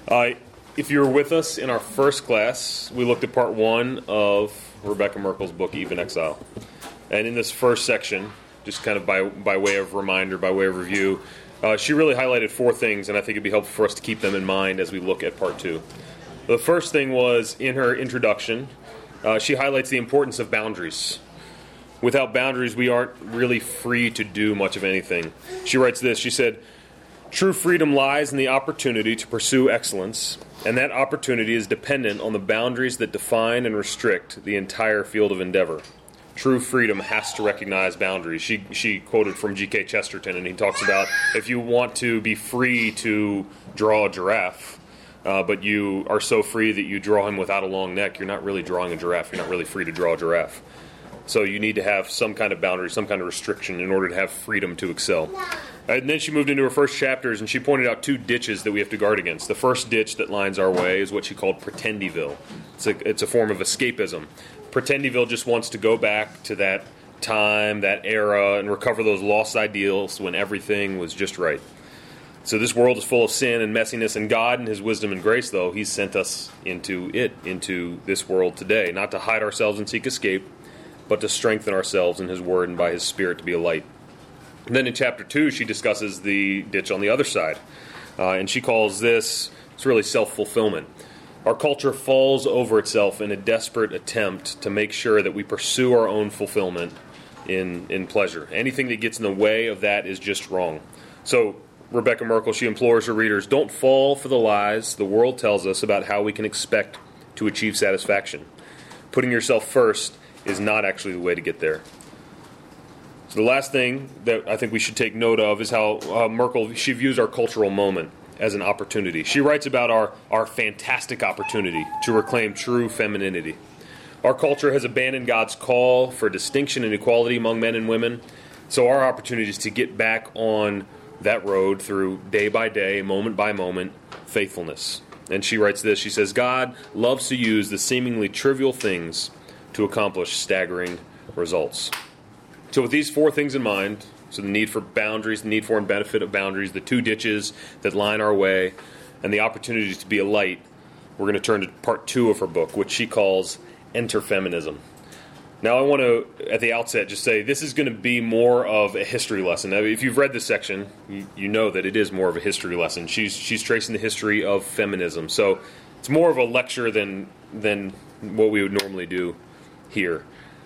If you were with us in our first class, we looked at part one of Rebecca Merkel's book, Eve in Exile. And in this first section, just kind of by way of reminder, by way of review, she really highlighted four things, and I think it'd be helpful for us to keep them in mind as we look at part two. The first thing was, in her introduction, she highlights the importance of boundaries. Without boundaries, we aren't really free to do much of anything. She writes this, she said, "True freedom lies in the opportunity to pursue excellence, and that opportunity is dependent on the boundaries that define and restrict the entire field of endeavor." True freedom has to recognize boundaries. She quoted from G.K. Chesterton, and he talks about if you want to be free to draw a giraffe, but you are so free that you draw him without a long neck, you're not really drawing a giraffe. You're not really free to draw a giraffe. So you need to have some kind of boundary, some kind of restriction in order to have freedom to excel. And then she moved into her first chapters, and she pointed out two ditches that we have to guard against. The first ditch that lines our way is what she called Pretendyville. It's a form of escapism. Pretendyville just wants to go back to that time, that era, and recover those lost ideals when everything was just right. So this world is full of sin and messiness, and God, in His wisdom and grace, though, He's sent us into this world today, not to hide ourselves and seek escape, but to strengthen ourselves in His Word and by His Spirit to be a light. And then in chapter 2, she discusses the ditch on the other side, and she calls this, it's really self-fulfillment. Our culture falls over itself in a desperate attempt to make sure that we pursue our own fulfillment in pleasure. Anything that gets in the way of that is just wrong. So Rebecca Merkel, she implores her readers, don't fall for the lies the world tells us about how we can expect to achieve satisfaction. Putting yourself first is not actually the way to get there. So the last thing that I think we should take note of is how Merkel, she views our cultural moment as an opportunity. She writes about our fantastic opportunity to reclaim true femininity. Our culture has abandoned God's call for distinction and equality among men and women, so our opportunity is to get back on that road through day by day, moment by moment, faithfulness. And she writes this, she says, God loves to use the seemingly trivial things to accomplish staggering results. So with these four things in mind, so the need for boundaries, the need for and benefit of boundaries, the two ditches that line our way, and the opportunities to be a light, we're going to turn to part 2 of her book, which she calls Enter Feminism. Now I want to, at the outset, just say this is going to be more of a history lesson. Now, if you've read this section, you know that it is more of a history lesson. She's tracing the history of feminism. So it's more of a lecture than what we would normally do here.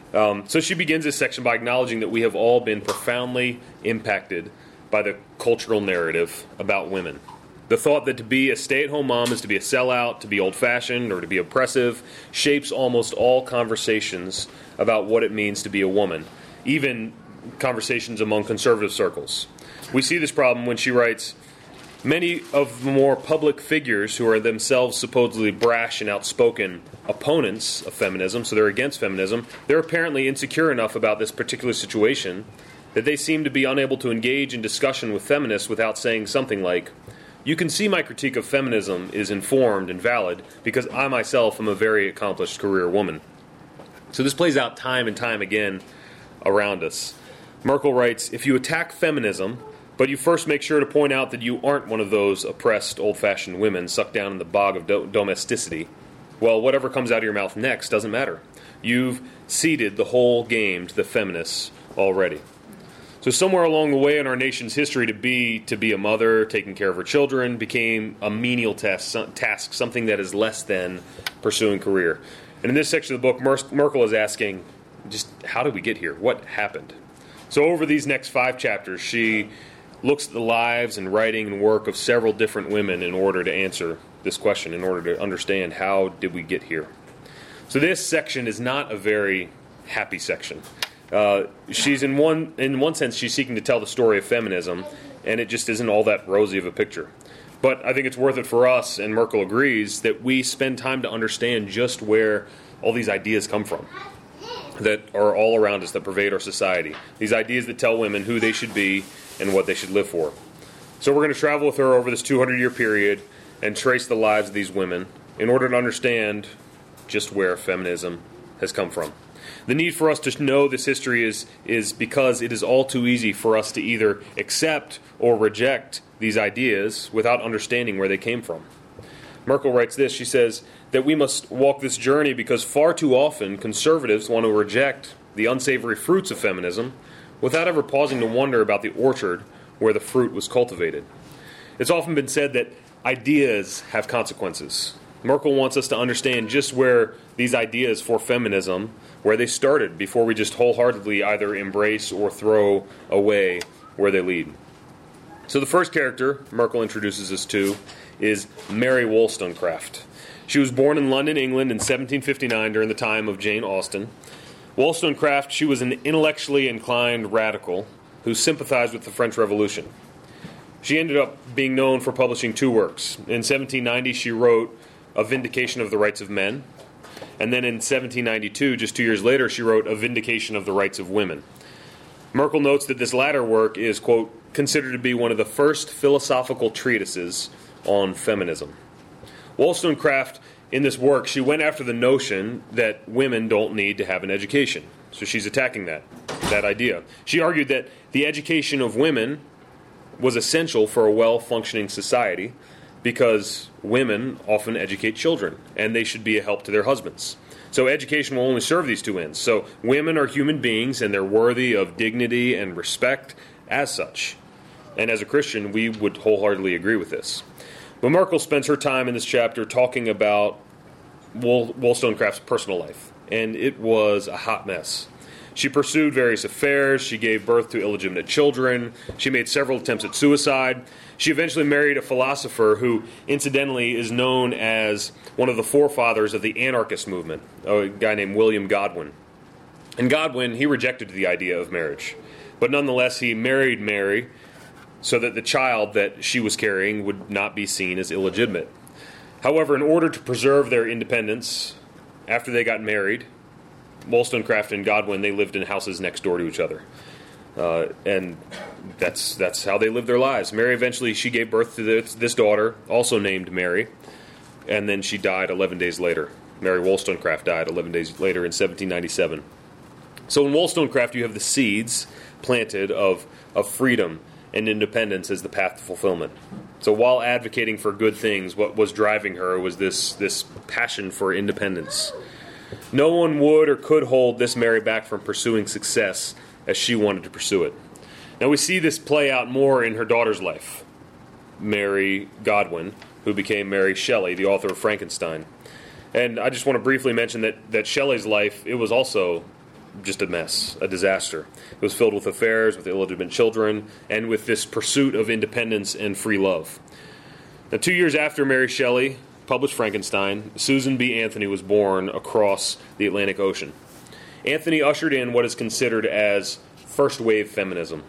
So she begins this section by acknowledging that we have all been profoundly impacted by the cultural narrative about women. The thought that to be a stay-at-home mom is to be a sellout, to be old-fashioned, or to be oppressive shapes almost all conversations about what it means to be a woman, even conversations among conservative circles. We see this problem when she writes, many of the more public figures who are themselves supposedly brash and outspoken opponents of feminism, so they're against feminism, they're apparently insecure enough about this particular situation that they seem to be unable to engage in discussion with feminists without saying something like, you can see my critique of feminism is informed and valid because I myself am a very accomplished career woman. So this plays out time and time again around us. Merkel writes, if you attack feminism, but you first make sure to point out that you aren't one of those oppressed, old-fashioned women sucked down in the bog of domesticity, well, whatever comes out of your mouth next doesn't matter. You've ceded the whole game to the feminists already. So somewhere along the way in our nation's history, to be a mother, taking care of her children, became a menial task, something that is less than pursuing career. And in this section of the book, Merkel is asking, just how did we get here? What happened? So over these next 5 chapters, she looks at the lives and writing and work of several different women in order to answer this question, in order to understand how did we get here. So this section is not a very happy section. She's in one sense, she's seeking to tell the story of feminism, and it just isn't all that rosy of a picture. But I think it's worth it for us, and Merkel agrees, that we spend time to understand just where all these ideas come from that are all around us, that pervade our society. These ideas that tell women who they should be and what they should live for. So we're going to travel with her over this 200-year period and trace the lives of these women in order to understand just where feminism has come from. The need for us to know this history is because it is all too easy for us to either accept or reject these ideas without understanding where they came from. Merkel writes this. She says that we must walk this journey because far too often conservatives want to reject the unsavory fruits of feminism without ever pausing to wonder about the orchard where the fruit was cultivated. It's often been said that ideas have consequences. Merkel wants us to understand just where these ideas for feminism, where they started before we just wholeheartedly either embrace or throw away where they lead. So the first character Merkel introduces us to is Mary Wollstonecraft. She was born in London, England in 1759 during the time of Jane Austen. Wollstonecraft, she was an intellectually inclined radical who sympathized with the French Revolution. She ended up being known for publishing two works. In 1790, she wrote A Vindication of the Rights of Men. And then in 1792, just 2 years later, she wrote A Vindication of the Rights of Women. Merkel notes that this latter work is, quote, considered to be one of the first philosophical treatises on feminism. Wollstonecraft, in this work, she went after the notion that women don't need to have an education. So she's attacking that idea. She argued that the education of women was essential for a well-functioning society because women often educate children, and they should be a help to their husbands. So education will only serve these two ends. So women are human beings, and they're worthy of dignity and respect as such. And as a Christian, we would wholeheartedly agree with this. But Merkel spends her time in this chapter talking about Wollstonecraft's personal life, and it was a hot mess. She pursued various affairs. She gave birth to illegitimate children. She made several attempts at suicide. She eventually married a philosopher who, incidentally, is known as one of the forefathers of the anarchist movement, a guy named William Godwin. And Godwin, he rejected the idea of marriage. But nonetheless, he married Mary so that the child that she was carrying would not be seen as illegitimate. However, in order to preserve their independence, after they got married, Wollstonecraft and Godwin, they lived in houses next door to each other. And that's how they lived their lives. Mary eventually, she gave birth to this daughter, also named Mary, and then she died 11 days later. Mary Wollstonecraft died 11 days later in 1797. So in Wollstonecraft, you have the seeds planted of freedom and independence as the path to fulfillment. So while advocating for good things, what was driving her was this passion for independence. No one would or could hold this Mary back from pursuing success as she wanted to pursue it. Now we see this play out more in her daughter's life, Mary Godwin, who became Mary Shelley, the author of Frankenstein. And I just want to briefly mention that Shelley's life, it was also just a mess, a disaster. It was filled with affairs, with illegitimate children, and with this pursuit of independence and free love. Now 2 years after Mary Shelley published Frankenstein, Susan B. Anthony was born across the Atlantic Ocean. Anthony ushered in what is considered as first-wave feminism.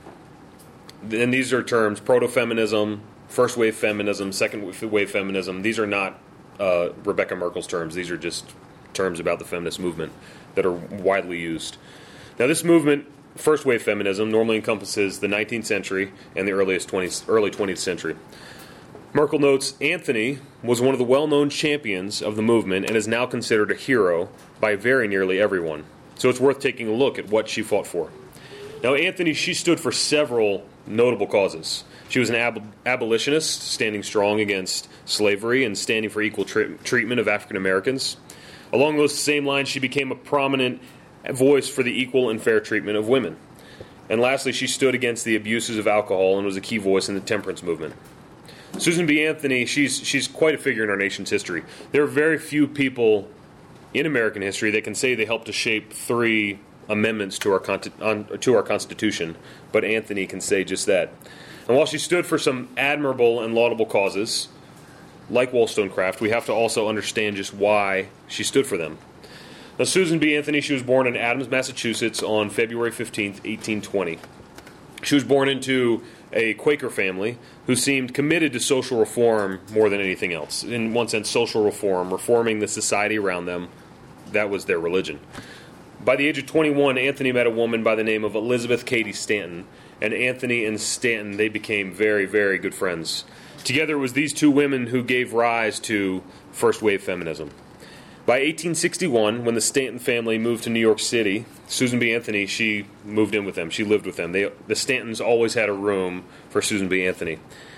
And these are terms, proto-feminism, first-wave feminism, second-wave feminism. These are not Rebecca Merkel's terms. These are just terms about the feminist movement that are widely used. Now, this movement, first-wave feminism, normally encompasses the 19th century and the early 20th century. Merkel notes Anthony was one of the well-known champions of the movement and is now considered a hero by very nearly everyone. So it's worth taking a look at what she fought for. Now, Anthony, she stood for several notable causes. She was an abolitionist, standing strong against slavery and standing for equal treatment of African Americans. Along those same lines, she became a prominent voice for the equal and fair treatment of women. And lastly, she stood against the abuses of alcohol and was a key voice in the temperance movement. Susan B. Anthony, she's quite a figure in our nation's history. There are very few people in American history that can say they helped to shape 3 amendments to our Constitution, but Anthony can say just that. And while she stood for some admirable and laudable causes, like Wollstonecraft, we have to also understand just why she stood for them. Now, Susan B. Anthony, she was born in Adams, Massachusetts on February 15th, 1820. She was born into a Quaker family who seemed committed to social reform more than anything else. In one sense, social reform, reforming the society around them, that was their religion. By the age of 21, Anthony met a woman by the name of Elizabeth Cady Stanton, and Anthony and Stanton, they became very, very good friends. Together it was these two women who gave rise to first-wave feminism. By 1861, when the Stanton family moved to New York City, Susan B. Anthony, she moved in with them. She lived with them. The Stantons always had a room for Susan B. Anthony.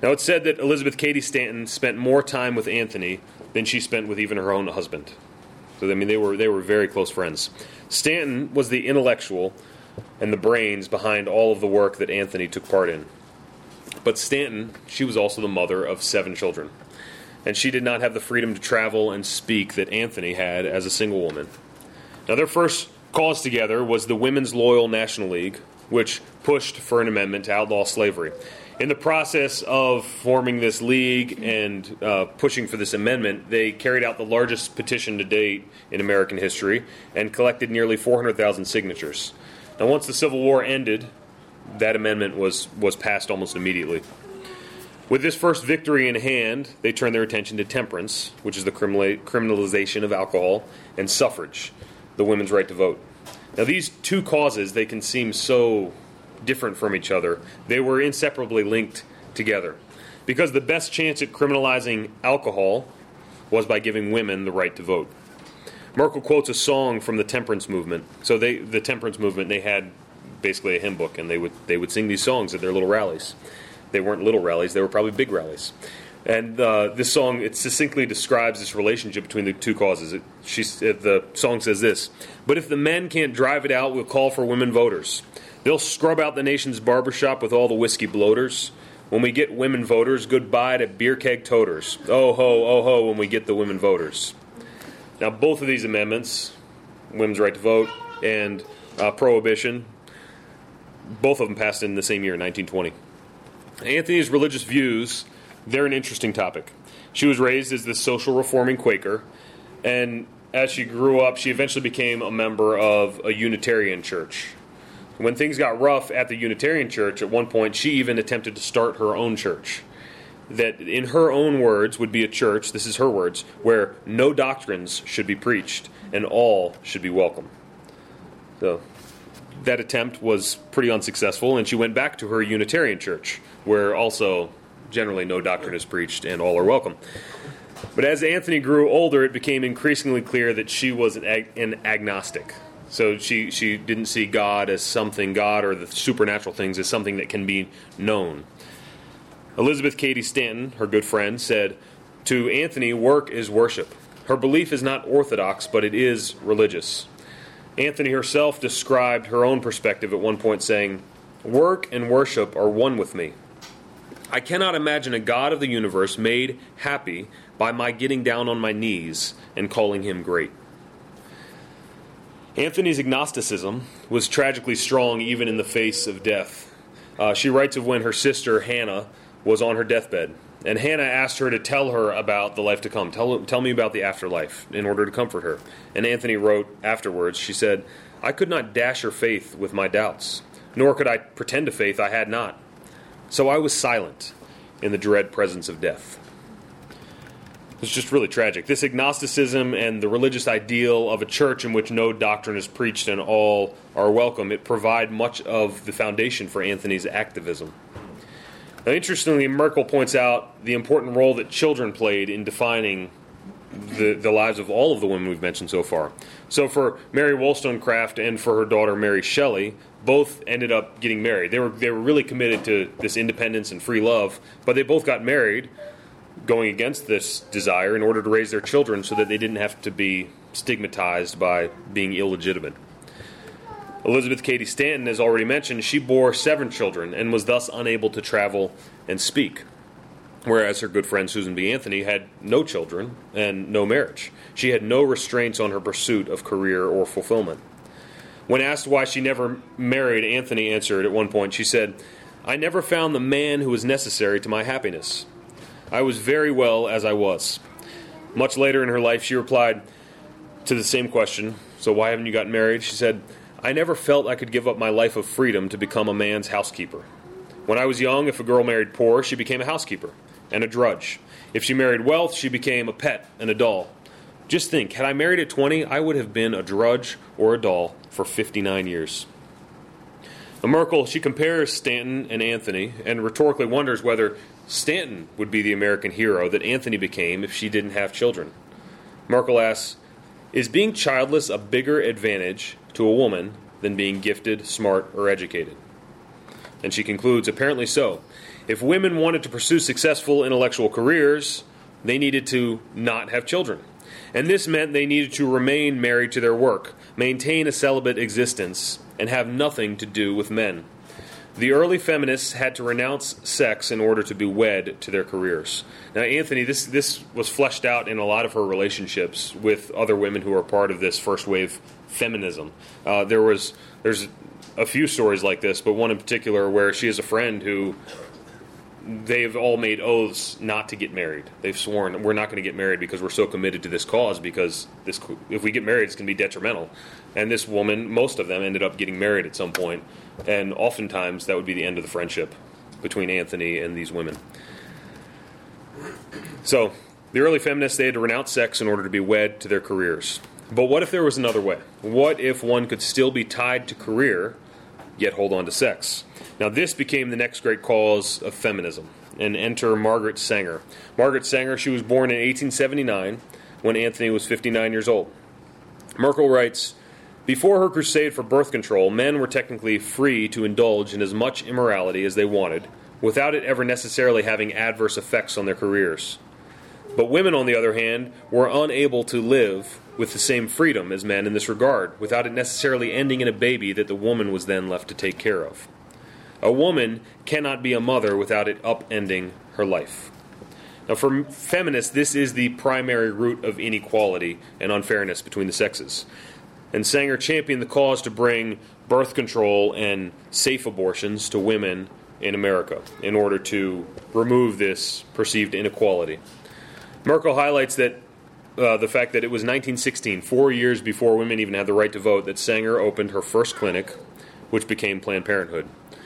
Now, it's said that Elizabeth Cady Stanton spent more time with Anthony than she spent with even her own husband. So, I mean, they were very close friends. Stanton was the intellectual and the brains behind all of the work that Anthony took part in. But Stanton, she was also the mother of 7 children. And she did not have the freedom to travel and speak that Anthony had as a single woman. Now, their first cause together was the Women's Loyal National League, which pushed for an amendment to outlaw slavery. In the process of forming this league and pushing for this amendment, they carried out the largest petition to date in American history and collected nearly 400,000 signatures. Now, once the Civil War ended, that amendment was passed almost immediately. With this first victory in hand, they turned their attention to temperance, which is the criminalization of alcohol, and suffrage, the women's right to vote. Now, these two causes, they can seem so different from each other. They were inseparably linked together, because the best chance at criminalizing alcohol was by giving women the right to vote. Merkel quotes a song from the temperance movement. So the temperance movement, they had basically a hymn book, and they would sing these songs at their little rallies. They weren't little rallies, they were probably big rallies. And this song, it succinctly describes this relationship between the two causes. The song says this: "But if the men can't drive it out, we'll call for women voters. They'll scrub out the nation's barbershop with all the whiskey bloaters. When we get women voters, goodbye to beer keg toters. Oh ho, when we get the women voters." Now, both of these amendments, women's right to vote and prohibition, both of them passed in the same year, 1920. Anthony's religious views, they're an interesting topic. She was raised as this social reforming Quaker, and as she grew up, she eventually became a member of a Unitarian church. When things got rough at the Unitarian church, at one point, she even attempted to start her own church. That, in her own words, would be a church, this is her words, where no doctrines should be preached and all should be welcome. So, that attempt was pretty unsuccessful, and she went back to her Unitarian church, where also generally no doctrine is preached and all are welcome. But as Anthony grew older, it became increasingly clear that she was an agnostic. So she didn't see God as something, God or the supernatural things, as something that can be known. Elizabeth Cady Stanton, her good friend, said, "To Anthony, work is worship. Her belief is not orthodox, but it is religious." Anthony herself described her own perspective at one point, saying, "Work and worship are one with me. I cannot imagine a God of the universe made happy by my getting down on my knees and calling him great." Anthony's agnosticism was tragically strong even in the face of death. She writes of when her sister Hannah was on her deathbed, and Hannah asked her to tell her about the life to come. Tell me about the afterlife, in order to comfort her. And Anthony wrote afterwards, she said, "I could not dash her faith with my doubts, nor could I pretend to faith I had not. So I was silent in the dread presence of death." It's just really tragic. This agnosticism and the religious ideal of a church in which no doctrine is preached and all are welcome, it provide much of the foundation for Anthony's activism. Now, interestingly, Merkel points out the important role that children played in defining the lives of all of the women we've mentioned so far. So for Mary Wollstonecraft and for her daughter Mary Shelley, both ended up getting married. They were really committed to this independence and free love, but they both got married, going against this desire in order to raise their children so that they didn't have to be stigmatized by being illegitimate. Elizabeth Cady Stanton, as already mentioned, she bore 7 children and was thus unable to travel and speak, whereas her good friend Susan B. Anthony had no children and no marriage. She had no restraints on her pursuit of career or fulfillment. When asked why she never married, Anthony answered at one point, she said, "I never found the man who was necessary to my happiness. I was very well as I was." Much later in her life, she replied to the same question, "So why haven't you gotten married?" She said, "I never felt I could give up my life of freedom to become a man's housekeeper. When I was young, if a girl married poor, she became a housekeeper and a drudge. If she married wealth, she became a pet and a doll. Just think, had I married at 20, I would have been a drudge or a doll for 59 years. Now, Merkel, she compares Stanton and Anthony and rhetorically wonders whether Stanton would be the American hero that Anthony became if she didn't have children. Merkel asks, "Is being childless a bigger advantage to a woman than being gifted, smart, or educated?" And she concludes, "Apparently so. If women wanted to pursue successful intellectual careers, they needed to not have children. And this meant they needed to remain married to their work, maintain a celibate existence, and have nothing to do with men. The early feminists had to renounce sex in order to be wed to their careers. Now, Anthony, this was fleshed out in a lot of her relationships with other women who are part of this first wave feminism. There's a few stories like this, but one in particular where she has a friend who they've all made oaths not to get married. They've sworn, we're not going to get married because we're so committed to this cause, because if we get married, it's going to be detrimental. And this woman, most of them, ended up getting married at some point, and oftentimes that would be the end of the friendship between Anthony and these women. So, the early feminists, they had to renounce sex in order to be wed to their careers. But what if there was another way? What if one could still be tied to career, yet hold on to sex? Now, this became the next great cause of feminism, and enter Margaret Sanger. Margaret Sanger, she was born in 1879 when Anthony was 59 years old. Merkel writes, "Before her crusade for birth control, men were technically free to indulge in as much immorality as they wanted, without it ever necessarily having adverse effects on their careers. But women, on the other hand, were unable to live with the same freedom as men in this regard, without it necessarily ending in a baby that the woman was then left to take care of. A woman cannot be a mother without it upending her life." Now, for feminists, this is the primary root of inequality and unfairness between the sexes. And Sanger championed the cause to bring birth control and safe abortions to women in America in order to remove this perceived inequality. Merkel highlights that the fact that it was 1916, 4 years before women even had the right to vote, that Sanger opened her first clinic, which became Planned Parenthood.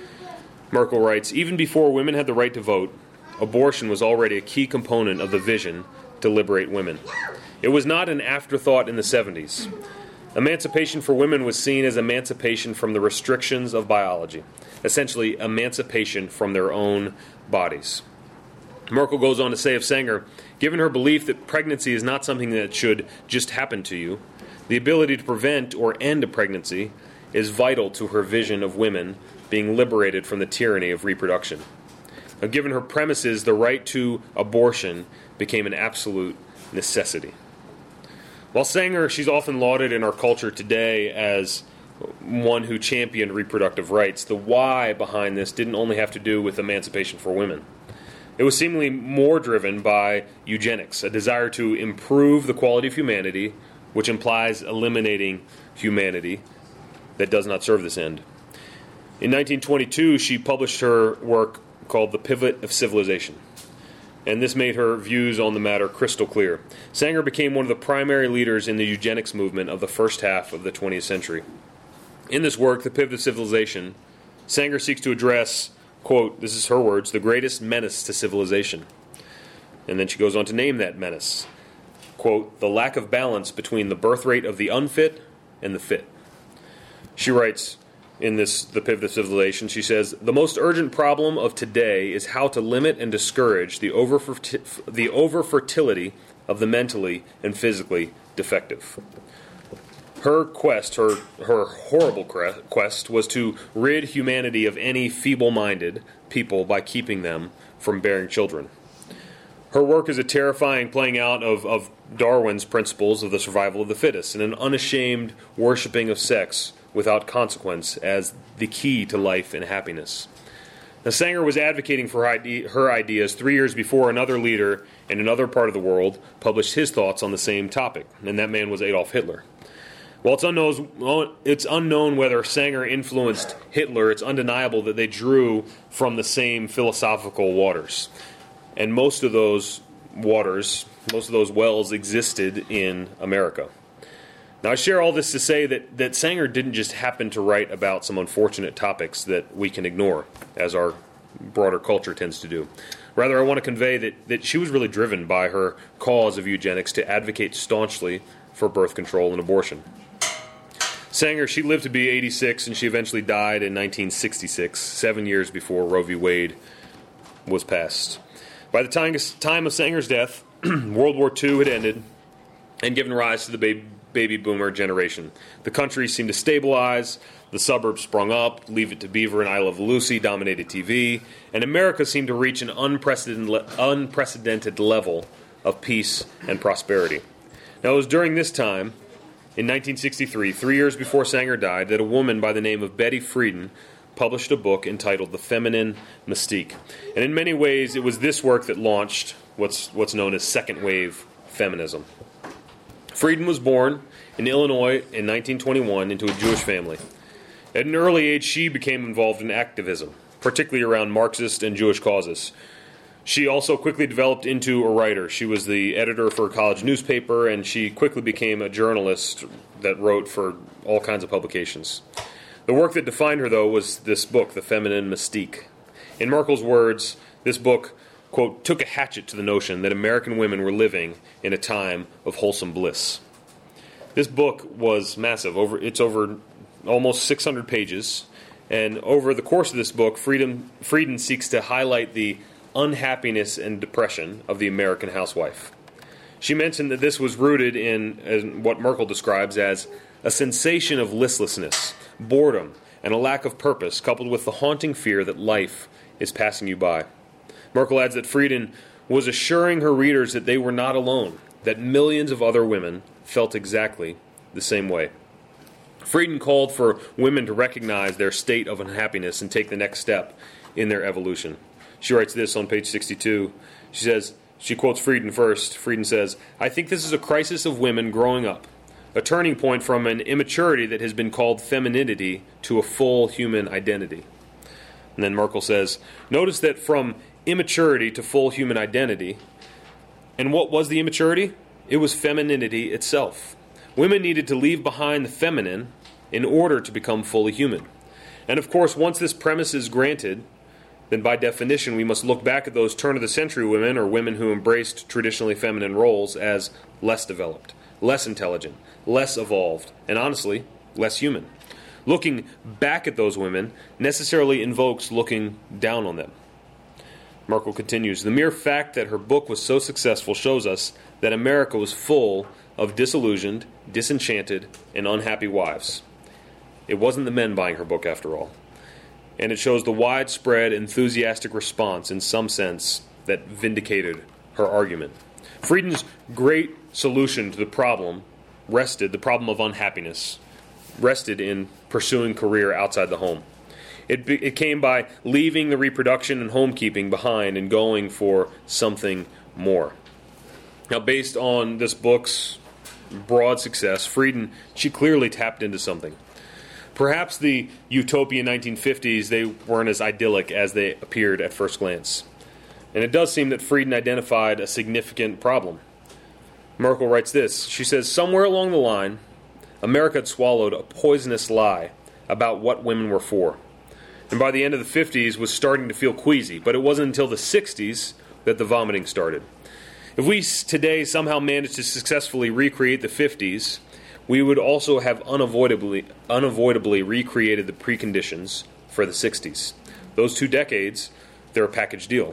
Merkel writes, "Even before women had the right to vote, abortion was already a key component of the vision to liberate women. It was not an afterthought in the 70s. Emancipation for women was seen as emancipation from the restrictions of biology, essentially emancipation from their own bodies." Merkel goes on to say of Sanger, "Given her belief that pregnancy is not something that should just happen to you, the ability to prevent or end a pregnancy is vital to her vision of women being liberated from the tyranny of reproduction. Now, given her premises, the right to abortion became an absolute necessity." While Sanger, she's often lauded in our culture today as one who championed reproductive rights, the why behind this didn't only have to do with emancipation for women. It was seemingly more driven by eugenics, a desire to improve the quality of humanity, which implies eliminating humanity that does not serve this end. In 1922, she published her work called The Pivot of Civilization, and this made her views on the matter crystal clear. Sanger became one of the primary leaders in the eugenics movement of the first half of the 20th century. In this work, The Pivot of Civilization, Sanger seeks to address, quote, this is her words, "the greatest menace to civilization." And then she goes on to name that menace, quote, "the lack of balance between the birth rate of the unfit and the fit." She writes in this, The Pivot of Civilization, she says, "The most urgent problem of today is how to limit and discourage the overfertility of the mentally and physically defective." Her quest, her horrible quest, was to rid humanity of any feeble-minded people by keeping them from bearing children. Her work is a terrifying playing out of Darwin's principles of the survival of the fittest, and an unashamed worshiping of sex without consequence as the key to life and happiness. Now, Sanger was advocating for her ideas 3 years before another leader in another part of the world published his thoughts on the same topic, and that man was Adolf Hitler. While it's unknown whether Sanger influenced Hitler, it's undeniable that they drew from the same philosophical waters. And most of those wells existed in America. Now, I share all this to say that Sanger didn't just happen to write about some unfortunate topics that we can ignore, as our broader culture tends to do. Rather, I want to convey that she was really driven by her cause of eugenics to advocate staunchly for birth control and abortion. Sanger, she lived to be 86, and she eventually died in 1966, 7 years before Roe v. Wade was passed. By the time of Sanger's death, World War II had ended and given rise to the baby boomer generation. The country seemed to stabilize, the suburbs sprung up, Leave It to Beaver and I Love Lucy dominated TV, and America seemed to reach an unprecedented level of peace and prosperity. Now, it was during this time, in 1963, 3 years before Sanger died, that a woman by the name of Betty Friedan published a book entitled The Feminine Mystique. And in many ways, it was this work that launched what's known as second wave feminism. Friedan was born in Illinois in 1921 into a Jewish family. At an early age, she became involved in activism, particularly around Marxist and Jewish causes. She also quickly developed into a writer. She was the editor for a college newspaper, and she quickly became a journalist that wrote for all kinds of publications. The work that defined her, though, was this book, The Feminine Mystique. In Merkel's words, this book, quote, took a hatchet to the notion that American women were living in a time of wholesome bliss. This book was massive. It's over almost 600 pages, and over the course of this book, Friedan seeks to highlight the unhappiness and depression of the American housewife. She mentioned that this was rooted in what Merkel describes as a sensation of listlessness, boredom, and a lack of purpose, coupled with the haunting fear that life is passing you by. Merkel adds that Friedan was assuring her readers that they were not alone, that millions of other women felt exactly the same way. Friedan called for women to recognize their state of unhappiness and take the next step in their evolution. She writes this on page 62. She quotes Friedan first. Friedan says, "I think this is a crisis of women growing up, a turning point from an immaturity that has been called femininity to a full human identity." And then Merkel says, "Notice that from immaturity to full human identity, and what was the immaturity? It was femininity itself. Women needed to leave behind the feminine in order to become fully human. And of course, once this premise is granted, then by definition we must look back at those turn-of-the-century women, or women who embraced traditionally feminine roles, as less developed, less intelligent, less evolved, and honestly, less human. Looking back at those women necessarily invokes looking down on them." Merkel continues, "The mere fact that her book was so successful shows us that America was full of disillusioned, disenchanted, and unhappy wives. It wasn't the men buying her book, after all. And it shows the widespread, enthusiastic response, in some sense, that vindicated her argument." Friedan's great solution to the problem of unhappiness, rested in pursuing career outside the home. It came by leaving the reproduction and homekeeping behind and going for something more. Now, based on this book's broad success, Friedan, she clearly tapped into something. Perhaps the utopian 1950s, they weren't as idyllic as they appeared at first glance. And it does seem that Friedan identified a significant problem. Merkel writes this. She says, "Somewhere along the line, America had swallowed a poisonous lie about what women were for. And by the end of the 50s was starting to feel queasy, but it wasn't until the 60s that the vomiting started. If we today somehow managed to successfully recreate the 50s, we would also have unavoidably recreated the preconditions for the 60s. Those 2 decades, they're a package deal.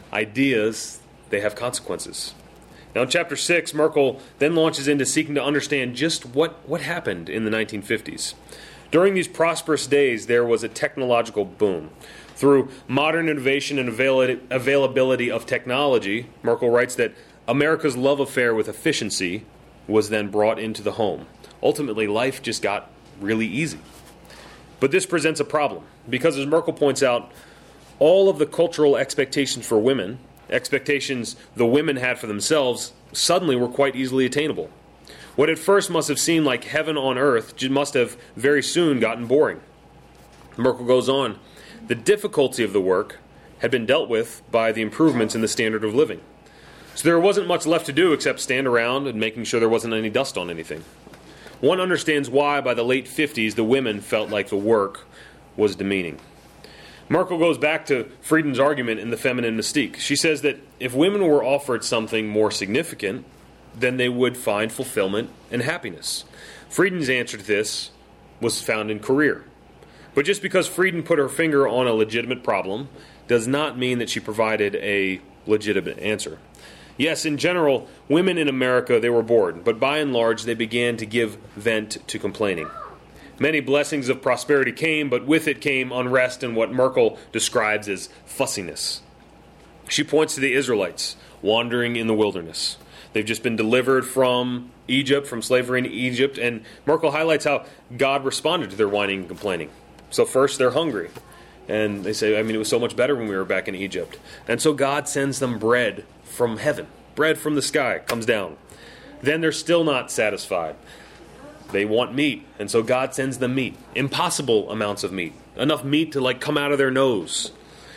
Ideas, they have consequences." Now in Chapter 6, Merkel then launches into seeking to understand just what happened in the 1950s. During these prosperous days, there was a technological boom. Through modern innovation and availability of technology, Merkel writes that America's love affair with efficiency was then brought into the home. Ultimately, life just got really easy. But this presents a problem, because as Merkel points out, all of the cultural expectations for women, expectations the women had for themselves, suddenly were quite easily attainable. What at first must have seemed like heaven on earth must have very soon gotten boring. Merkel goes on, "The difficulty of the work had been dealt with by the improvements in the standard of living. So there wasn't much left to do except stand around and making sure there wasn't any dust on anything. One understands why by the late 50s the women felt like the work was demeaning." Merkel goes back to Friedan's argument in The Feminine Mystique. She says that if women were offered something more significant, then they would find fulfillment and happiness. Friedan's answer to this was found in career. But just because Friedan put her finger on a legitimate problem does not mean that she provided a legitimate answer. Yes, in general, women in America, they were bored, but by and large, they began to give vent to complaining. Many blessings of prosperity came, but with it came unrest and what Merkel describes as fussiness. She points to the Israelites wandering in the wilderness. They've just been delivered from Egypt, from slavery in Egypt, and Merkel highlights how God responded to their whining and complaining. So first, they're hungry. And they say, it was so much better when we were back in Egypt. And so God sends them bread from heaven. Bread from the sky comes down. Then they're still not satisfied. They want meat. And so God sends them meat. Impossible amounts of meat. Enough meat to come out of their nose.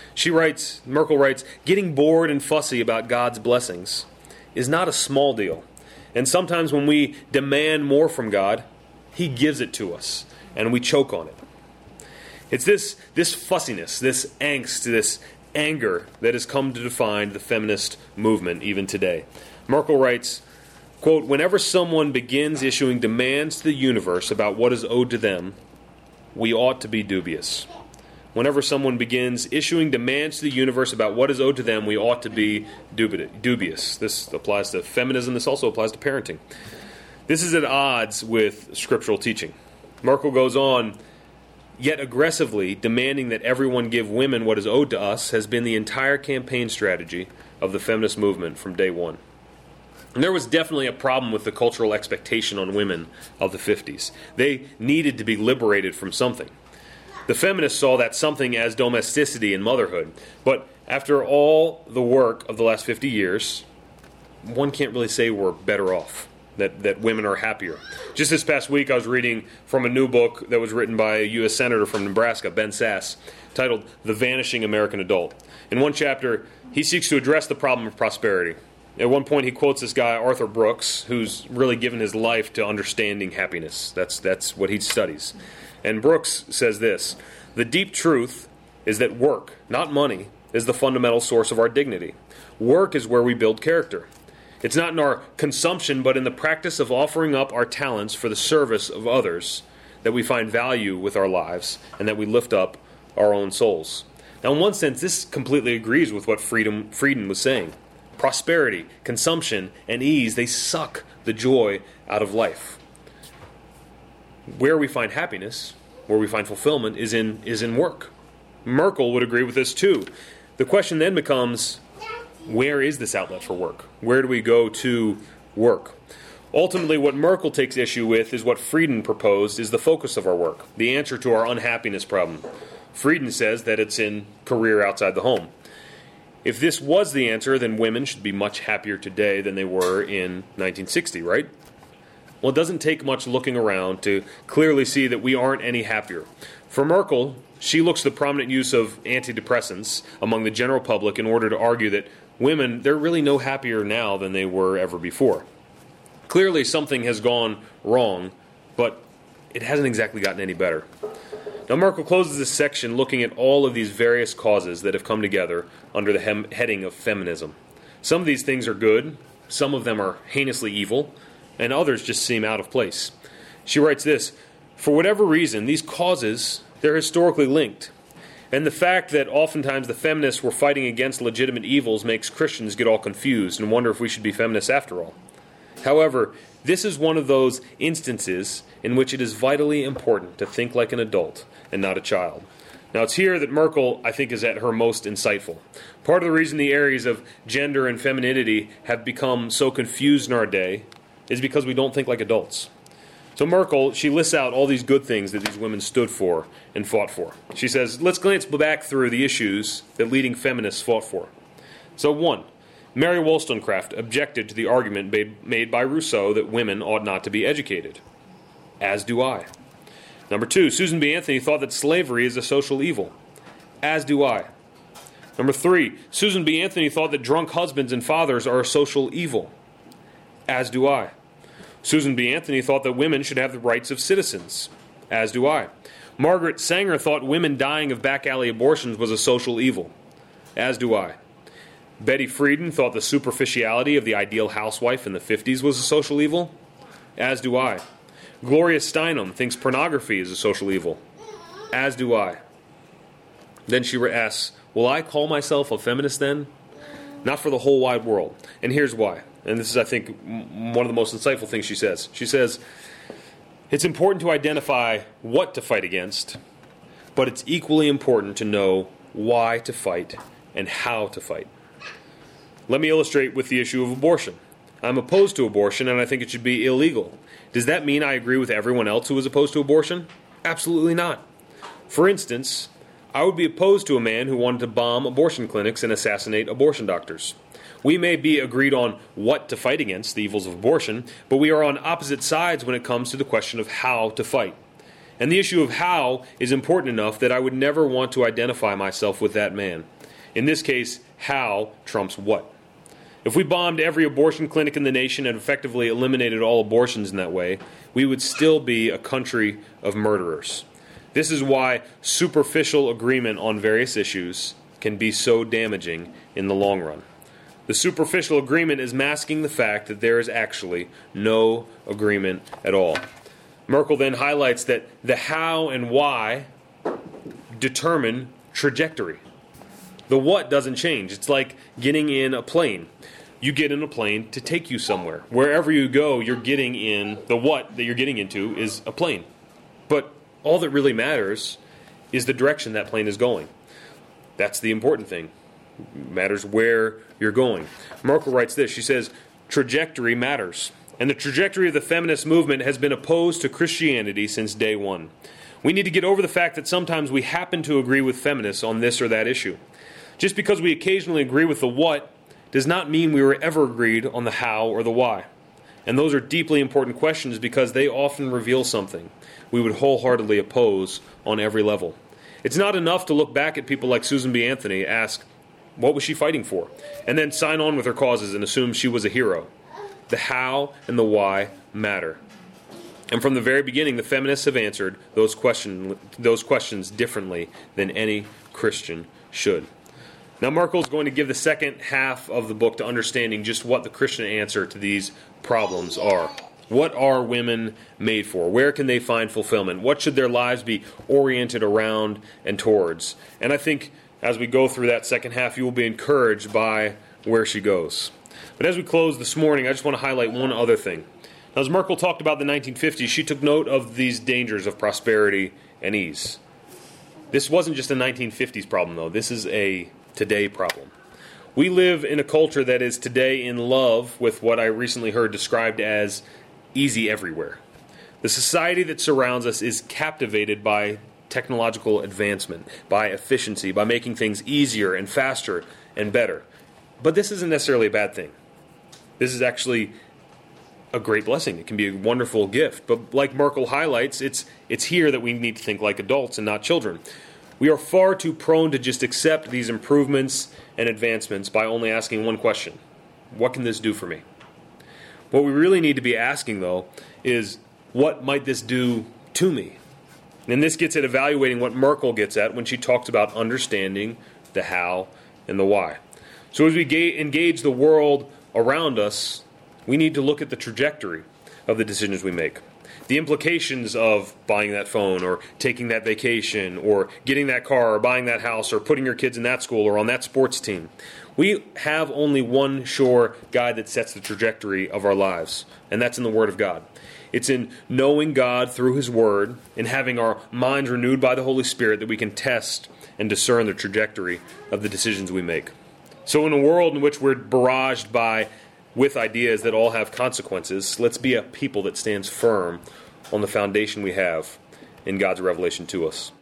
Merkel writes, getting bored and fussy about God's blessings is not a small deal. And sometimes when we demand more from God, He gives it to us. And we choke on it. It's this fussiness, this angst, this anger that has come to define the feminist movement even today. Merkel writes, quote, whenever someone begins issuing demands to the universe about what is owed to them, we ought to be dubious. Whenever someone begins issuing demands to the universe about what is owed to them, we ought to be dubious. This applies to feminism. This also applies to parenting. This is at odds with scriptural teaching. Merkel goes on, yet aggressively demanding that everyone give women what is owed to us has been the entire campaign strategy of the feminist movement from day one. And there was definitely a problem with the cultural expectation on women of the 50s. They needed to be liberated from something. The feminists saw that something as domesticity and motherhood. But after all the work of the last 50 years, one can't really say we're better off. That women are happier. Just this past week, I was reading from a new book that was written by a U.S. Senator from Nebraska, Ben Sasse, titled The Vanishing American Adult. In one chapter, he seeks to address the problem of prosperity. At one point, he quotes this guy, Arthur Brooks, who's really given his life to understanding happiness. That's what he studies. And Brooks says this, the deep truth is that work, not money, is the fundamental source of our dignity. Work is where we build character. It's not in our consumption, but in the practice of offering up our talents for the service of others that we find value with our lives and that we lift up our own souls. Now, in one sense, this completely agrees with what Frieden was saying. Prosperity, consumption, and ease, they suck the joy out of life. Where we find happiness, where we find fulfillment, is in work. Merkel would agree with this too. The question then becomes, where is this outlet for work? Where do we go to work? Ultimately, what Merkel takes issue with is what Frieden proposed is the focus of our work, the answer to our unhappiness problem. Frieden says that it's in career outside the home. If this was the answer, then women should be much happier today than they were in 1960, right? Well, it doesn't take much looking around to clearly see that we aren't any happier. For Merkel, she looks at the prominent use of antidepressants among the general public in order to argue that women, they're really no happier now than they were ever before. Clearly, something has gone wrong, but it hasn't exactly gotten any better. Now, Merkel closes this section looking at all of these various causes that have come together under the heading of feminism. Some of these things are good, some of them are heinously evil, and others just seem out of place. She writes this, for whatever reason, these causes, they're historically linked. And the fact that oftentimes the feminists were fighting against legitimate evils makes Christians get all confused and wonder if we should be feminists after all. However, this is one of those instances in which it is vitally important to think like an adult and not a child. Now, it's here that Merkel, I think, is at her most insightful. Part of the reason the areas of gender and femininity have become so confused in our day is because we don't think like adults. So Merkel, she lists out all these good things that these women stood for and fought for. She says, let's glance back through the issues that leading feminists fought for. So 1, Mary Wollstonecraft objected to the argument made by Rousseau that women ought not to be educated. As do I. Number 2, Susan B. Anthony thought that slavery is a social evil. As do I. Number 3, Susan B. Anthony thought that drunk husbands and fathers are a social evil. As do I. Susan B. Anthony thought that women should have the rights of citizens. As do I. Margaret Sanger thought women dying of back alley abortions was a social evil. As do I. Betty Friedan thought the superficiality of the ideal housewife in the 50s was a social evil. As do I. Gloria Steinem thinks pornography is a social evil. As do I. Then she asks, will I call myself a feminist then? not for the whole wide world. And here's why. And this is, I think, one of the most insightful things she says. She says, it's important to identify what to fight against, but it's equally important to know why to fight and how to fight. Let me illustrate with the issue of abortion. I'm opposed to abortion, and I think it should be illegal. Does that mean I agree with everyone else who is opposed to abortion? Absolutely not. For instance, I would be opposed to a man who wanted to bomb abortion clinics and assassinate abortion doctors. We may be agreed on what to fight against, the evils of abortion, but we are on opposite sides when it comes to the question of how to fight. And the issue of how is important enough that I would never want to identify myself with that man. In this case, how trumps what. If we bombed every abortion clinic in the nation and effectively eliminated all abortions in that way, we would still be a country of murderers. This is why superficial agreement on various issues can be so damaging in the long run. The superficial agreement is masking the fact that there is actually no agreement at all. Merkel then highlights that the how and why determine trajectory. The what doesn't change. It's like getting in a plane. You get in a plane to take you somewhere. Wherever you go, you're getting in, the what that you're getting into is a plane. But all that really matters is the direction that plane is going. That's the important thing. It matters where you're going. Merkel writes this. She says, trajectory matters. And the trajectory of the feminist movement has been opposed to Christianity since day one. We need to get over the fact that sometimes we happen to agree with feminists on this or that issue. Just because we occasionally agree with the what does not mean we were ever agreed on the how or the why. And those are deeply important questions because they often reveal something we would wholeheartedly oppose on every level. It's not enough to look back at people like Susan B. Anthony, ask, what was she fighting for? And then sign on with her causes and assume she was a hero. The how and the why matter. And from the very beginning, the feminists have answered those questions differently than any Christian should. Now, Merkel is going to give the second half of the book to understanding just what the Christian answer to these problems are. What are women made for? Where can they find fulfillment? What should their lives be oriented around and towards? And I think as we go through that second half, you will be encouraged by where she goes. But as we close this morning, I just want to highlight one other thing. Now, as Merkel talked about the 1950s, she took note of these dangers of prosperity and ease. This wasn't just a 1950s problem, though. This is a today problem. We live in a culture that is today in love with what I recently heard described as easy everywhere. The society that surrounds us is captivated by technological advancement, by efficiency, by making things easier and faster and better. But this isn't necessarily a bad thing. This is actually a great blessing. It can be a wonderful gift. But like Merkel highlights, it's here that we need to think like adults and not children. We are far too prone to just accept these improvements and advancements by only asking one question. What can this do for me? What we really need to be asking, though, is what might this do to me? And this gets at evaluating what Merkel gets at when she talks about understanding the how and the why. So as we engage the world around us, we need to look at the trajectory of the decisions we make. The implications of buying that phone or taking that vacation or getting that car or buying that house or putting your kids in that school or on that sports team. We have only one sure guide that sets the trajectory of our lives, and that's in the Word of God. It's in knowing God through His Word and having our minds renewed by the Holy Spirit that we can test and discern the trajectory of the decisions we make. So in a world in which we're barraged with ideas that all have consequences, let's be a people that stands firm on the foundation we have in God's revelation to us.